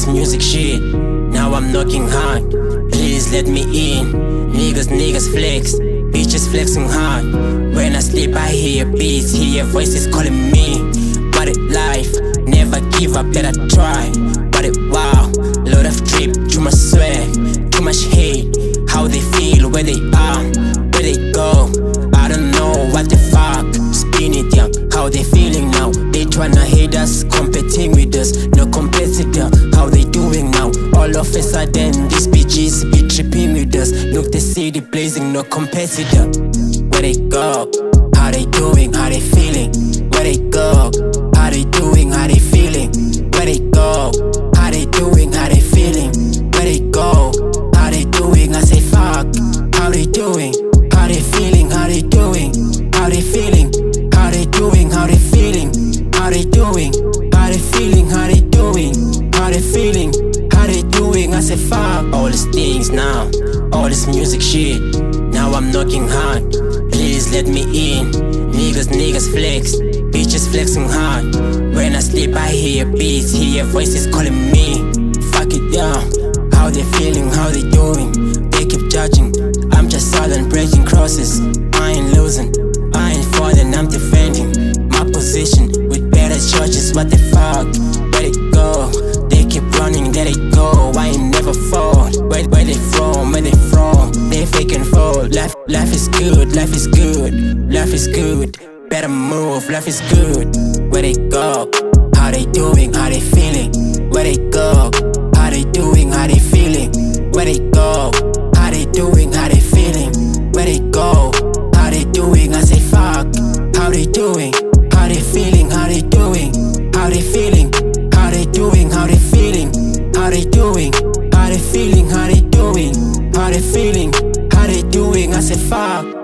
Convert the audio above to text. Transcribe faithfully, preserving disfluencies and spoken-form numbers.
music shit. Now I'm knocking hard, please let me in. Niggas, niggas flex, bitches flexing hard. When I sleep I hear beats, hear voices calling me. But it life, never give up, better try. But it wow, lot of drip, too much sweat, too much hate. How they feel, where they are, where they go, I don't know what the fuck. Spin it, yeah, how they feeling now. They tryna hate us, competing with us, no competitor. How they doing now? All of a sudden these bitches be tripping with us. Look, the city blazing, no competitor. Where they go, how they doing, how they feeling. Where they go, how they doing, how they feeling. Where they go, how they doing, how they feeling. Where they go, how they doing, I say fuck. How they doing, how they feeling, how they doing, how they feeling, how they doing, how they feeling, how they doing, how they feeling, how they doing, how they feeling, how they doing, I say fuck. All these things now, all this music shit. Now I'm knocking hard, please let me in. Niggas, niggas flex, bitches flexing hard. When I sleep I hear beats, hear voices calling me. Fuck it down, how they feeling, how they doing. They keep judging, I'm just silent breaking crosses. I ain't losing, I ain't falling, I'm defending my position with better churches. What the fuck, where they go, they keep running, there they go. I ain't never fall, where, where they from, where they from. They fake and fall, life, life is good, life is good, life is good. Better move, life is good. Where they go, how they doing, how they feeling. Where they go, how they doing, how they feeling. Where they go, how they doing, how they feeling. Where they go, how they doing, I say fuck. How they doing, how they feeling, how they doing, how they feeling, how they doing, how they feeling, how they doing, how they feeling, how they doing, how they feeling, how they doing, I say fuck.